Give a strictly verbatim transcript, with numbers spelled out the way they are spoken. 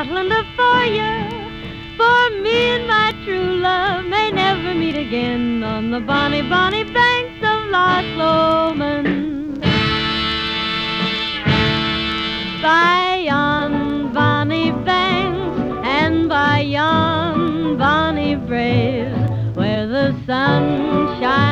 Scotland for you. For me and my true love may never meet again on the bonny, bonny banks of Loch Lomond. By yon bonny banks and by yon bonny braes, where the sun shines